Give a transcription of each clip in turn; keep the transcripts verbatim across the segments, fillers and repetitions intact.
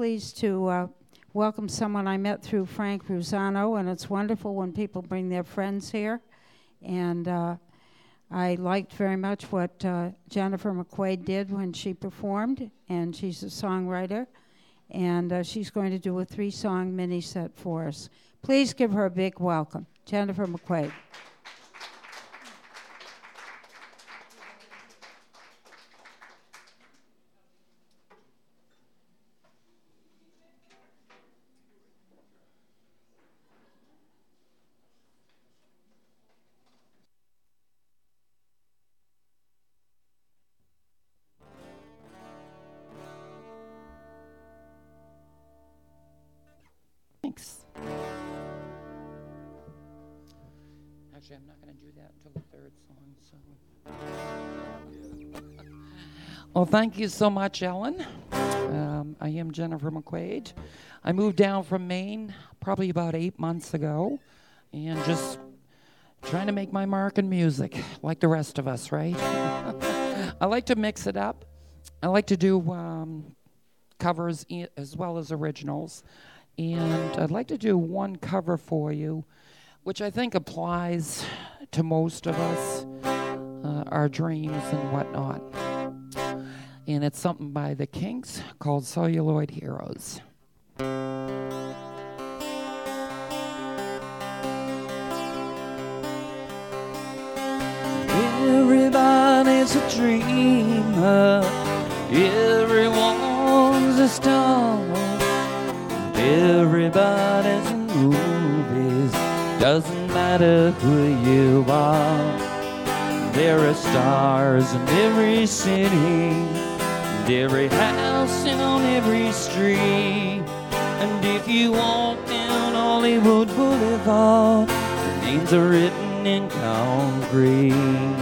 pleased to uh, welcome someone I met through Frank Rusano, and it's wonderful when people bring their friends here. And uh, I liked very much what uh, Jennifer McQuaid did when she performed, and she's a songwriter, and uh, she's going to do a three-song mini-set for us. Please give her a big welcome, Jennifer McQuaid. Thanks. Actually, I'm not going to do that until the third song. So, well, thank you so much, Ellen. Um, I am Jennifer McQuaid. I moved down from Maine probably about eight months ago, and just trying to make my mark in music, like the rest of us, right? I like to mix it up. I like to do um, covers e- as well as originals. And I'd like to do one cover for you, which I think applies to most of us, uh, our dreams and whatnot. And it's something by the Kinks called Celluloid Heroes. Everybody's a dreamer, everyone's a star. Everybody's in movies, doesn't matter who you are. There are stars in every city, and every house and on every street. And if you walk down Hollywood Boulevard, their names are written in concrete.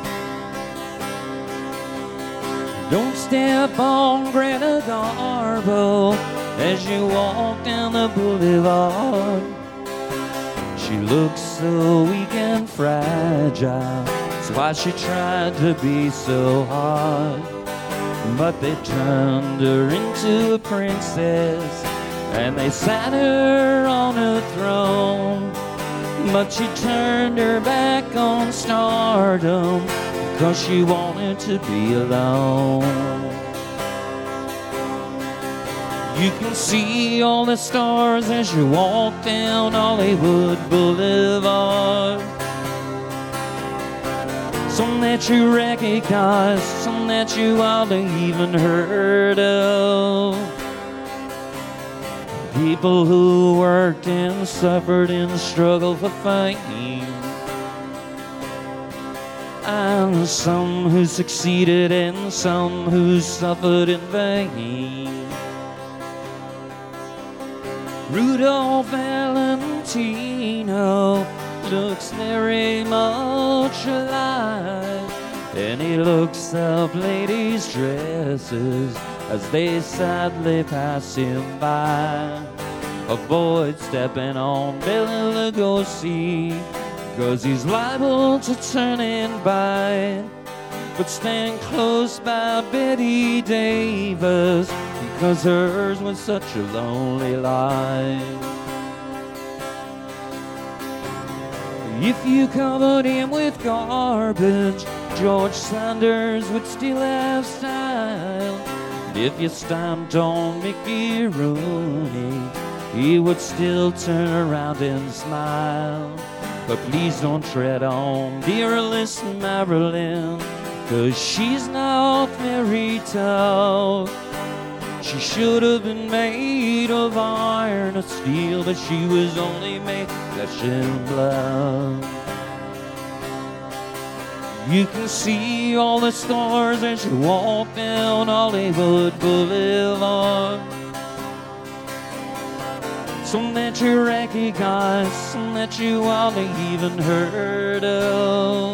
Don't step on Greta Garbo as you walk down the boulevard. She looks so weak and fragile, that's why she tried to be so hard. But they turned her into a princess, and they sat her on a throne. But she turned her back on stardom, because she wanted to be alone. You can see all the stars as you walk down Hollywood Boulevard. Some that you recognize, some that you hardly even heard of. People who worked and suffered and struggled for fame. And some who succeeded and some who suffered in vain. Rudolph Valentino looks very much alive, and he looks up ladies' dresses as they sadly pass him by. Avoid stepping on Bela Lugosi, 'cause he's liable to turn and bite. But stand close by Betty Davis, because hers was such a lonely life. If you covered him with garbage, George Sanders would still have style. And if you stamped on Mickey Rooney, he would still turn around and smile. But please don't tread on dear Alice Marilyn, 'cause she's not very tough. She should have been made of iron or steel, but she was only made flesh and blood. You can see all the stars as you walk down Hollywood Boulevard. Some that you recognize, some that you hardly even heard of.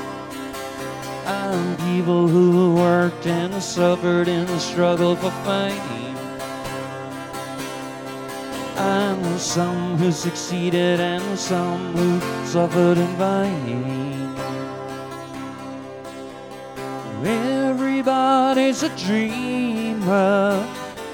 And people who worked and suffered and struggled for fame. And some who succeeded and some who suffered in vain. Everybody's a dreamer,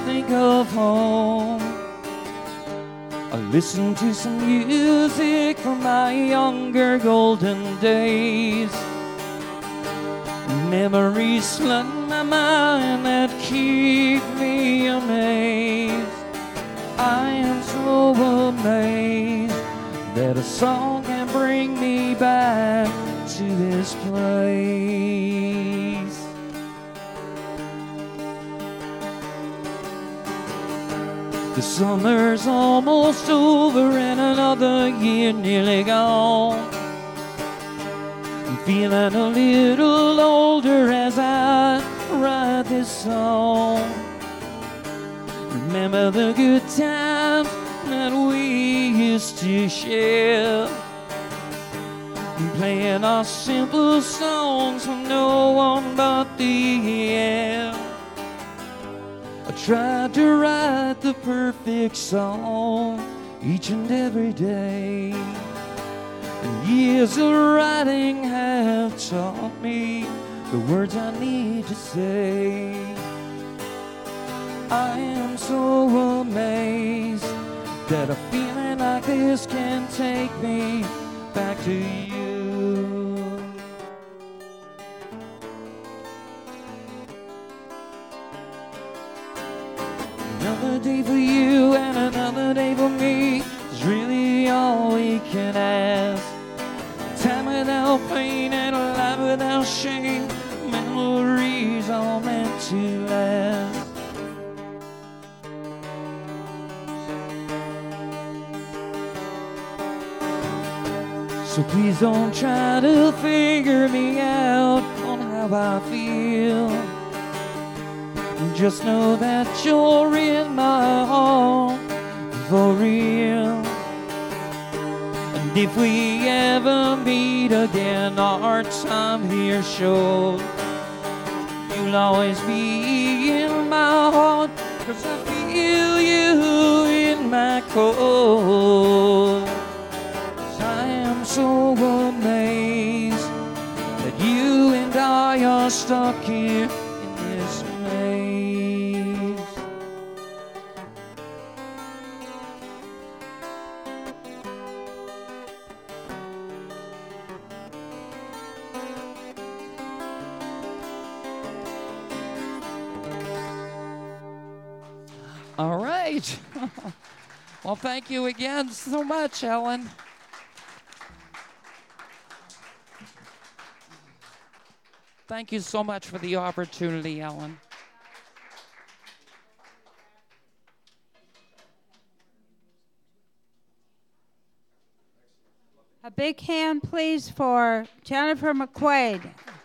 think of home. I listen to some music from my younger golden days. Memories flood my mind that keep me amazed. I am so amazed that a song can bring me back to this place. The summer's almost over and another year nearly gone. I'm feeling a little older as I write this song. Remember the good times that we used to share, playing our simple songs for no one but the air. I tried to write the perfect song each and every day, and years of writing have taught me the words I need to say. I am so amazed that a feeling like this can take me back to you. Another day for you and another day for me is really all we can ask. Time without pain and a life without shame, memories all meant to last. So please don't try to figure me out on how I feel. Just know that you're in my heart for real. And if we ever meet again, our time here shows you'll always be in my heart, 'cause I feel you in my core. I am so amazed that you and I are stuck here in this maze. All right. Well, thank you again so much, Ellen. Thank you so much for the opportunity, Ellen. A big hand, please, for Jennifer McQuaid.